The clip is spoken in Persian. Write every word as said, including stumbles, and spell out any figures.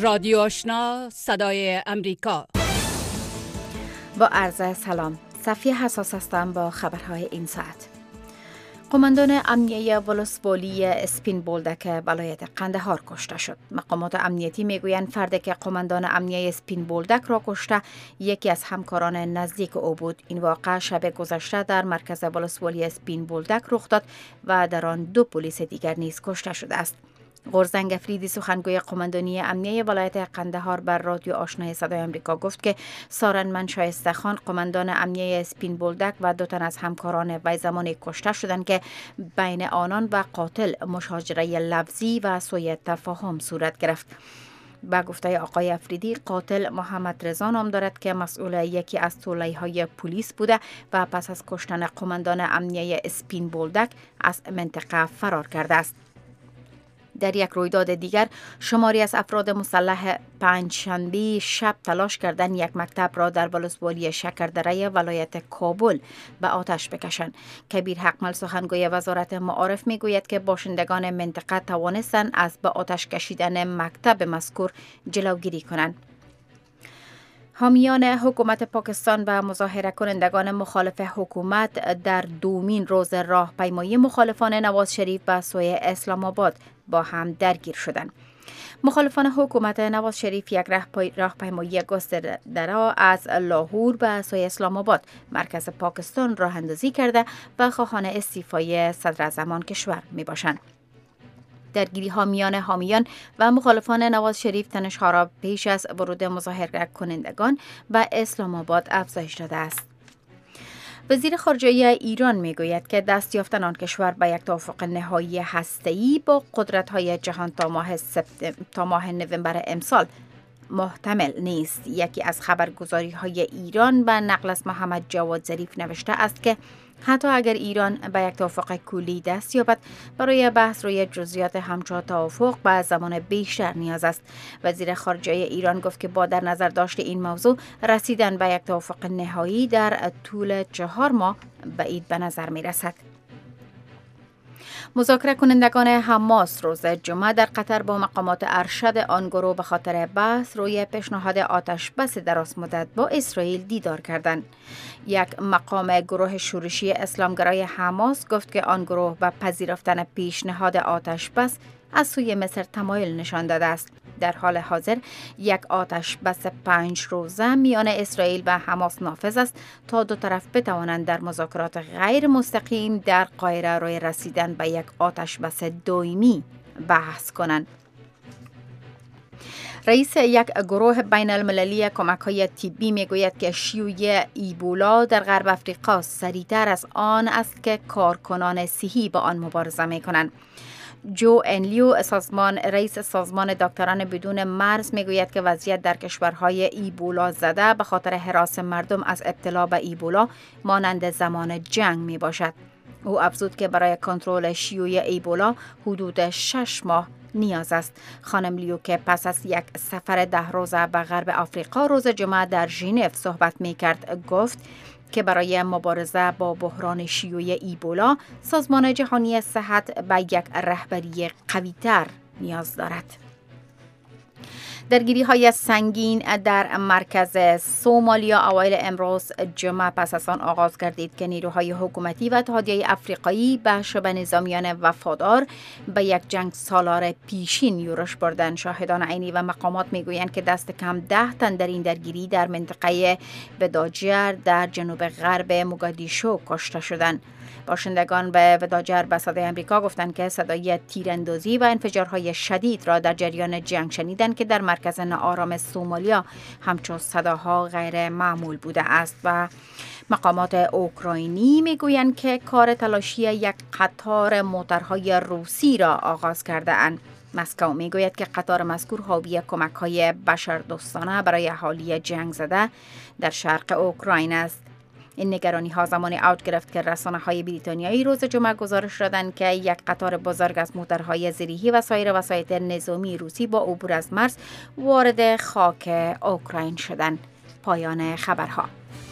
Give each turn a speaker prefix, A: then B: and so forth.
A: رادیو آشنا صدای امریکا.
B: با عرض سلام، صفیه حساس هستم با خبرهای این ساعت. قماندان امنیه ولسوالی اسپین بولدک ولایت قندهار کشته شد. مقامات امنیتی میگویند فردی که قماندان امنیه اسپین بولدک را کشته یکی از همکاران نزدیک او بود. این واقعه شب گذشته در مرکز ولسوالی اسپین بولدک رخ داد و در آن دو پلیس دیگر نیز کشته شده است. غرزنگ افریدی سخنگوی قماندانی امنیه ولایت قندهار بر رادیو آشنای صدای آمریکا گفت که سارنمن شایسته خان قماندان امنیه اسپین بولدک و دو تن از همکاران وی زمانی کشته شدند که بین آنان و قاتل مشاجره لفظی و سوء تفاهم صورت گرفت. با گفته آقای افریدی، قاتل محمد رضا نام دارد که مسئول یکی از تولیه‌های پلیس بوده و پس از کشتن قماندان امنیه اسپین بولدک از منطقه فرار کرده است. در یک رویداد دیگر، شماری از افراد مسلح پنجشنبه شب تلاش کردند یک مکتب را در ولسوالی شکردره ولایت کابل به آتش بکشند. کبیر حقمل سخنگوی وزارت معارف میگوید که باشندگان منطقه توانستند از به آتش کشیدن مکتب مذکور جلوگیری کنند. حامیان حکومت پاکستان و مظاهره کنندگان مخالف حکومت در دومین روز راهپیمایی مخالفان نواز شریف به سوی اسلام آباد با هم درگیر شدند. مخالفان حکومت نواز شریف یک راهپیمایی گسترده از لاهور به سوی اسلام آباد مرکز پاکستان راه اندازی کرده و خواهان استیفای صدراعظم کشور می باشند. درگیری ها میان حامیان و مخالفان نواز شریف تنش ها را پیش از ورود مظاهره کنندگان و اسلام آباد افزایش داده است. وزیر خارجه ایران میگوید که دست یافتن آن کشور به یک توافق نهایی هسته‌ای با قدرت‌های جهان تا ماه سپتامبر تا ماه نوامبر امسال محتمل نیست. یکی از خبرگزاری‌های ایران به نقل از محمد جواد ظریف نوشته است که حتی اگر ایران به یک توافق کلی دست یابد، برای بحث روی جزئیات همچون توافق به زمان بیشتر نیاز است. وزیر خارجه ایران گفت که با در نظر داشت این موضوع، رسیدن به یک توافق نهایی در طول چهار ماه بعید به نظر می رسد. مذاکره کنندگان حماس روز جمعه در قطر با مقامات ارشد آن گروه به خاطر بحث روی پیشنهاد آتش بس دراز مدت با اسرائیل دیدار کردند. یک مقام گروه شورشی اسلامگرای حماس گفت که آن گروه به پذیرفتن پیشنهاد آتش بس از سوی مصر تمایل نشان داده است. در حال حاضر یک آتش بس پنج روزه میان اسرائیل و حماس نافذ است تا دو طرف بتوانند در مذاکرات غیر مستقیم در قاهره روی رسیدن به یک آتش بس دائمی بحث کنند. رئیس یک گروه بین المللی کمک های طبی میگوید که شیوع ایبولا در غرب افریقا سریعتر از آن است که کارکنان صحی با آن مبارزه می کنند. جو انلیو سازمان رئیس سازمان دکتران بدون مرز میگوید که وضعیت در کشورهای ایبولا زده به خاطر هراس مردم از ابتلا به ایبولا مانند زمان جنگ می باشد. او افزود که برای کنترل شیوع ایبولا حدود شش ماه نیاز است. خانم لیو که پس از یک سفر ده روزه به غرب آفریقا روز جمعه در ژنو صحبت می کرد گفت که برای مبارزه با بحران شیوع ایبولا سازمان جهانی صحت به یک رهبری قوی‌تر نیاز دارد. درگیری های سنگین در مرکز سومالیا اوایل امروز جمعه پس از آن آغاز گردید که نیروهای حکومتی و اتحادیه افریقایی به شبه نظامیان وفادار به یک جنگ سالار پیشین یورش بردند. شاهدان عینی و مقامات میگویند که دست کم ده تن در این درگیری در منطقه وداجر در جنوب غرب موگادیشو کشته شدند. باشندگان به وداجر به صدای آمریکا گفتند که صدای تیراندازی و انفجارهای شدید را در جریان جنگ شنیدند که در مرکز ناآرام سومالیا همچون صداها غیر معمول بوده است. و مقامات اوکراینی میگویند که کار تلاشی یک قطار موترهای روسی را آغاز کرده اند. مسکو میگوید که قطار مذکور حاوی کمک‌های بشردوستانه برای اهالی جنگ زده در شرق اوکراین است. این نگرانی ها زمانی اوج گرفت که رسانه های بریتانیایی روز جمعه گزارش دادند که یک قطار بزرگ از موترهای زیریحی و سایر وسایل نظامی روسی با عبور از مرز وارد خاک اوکراین شدند. پایان خبرها.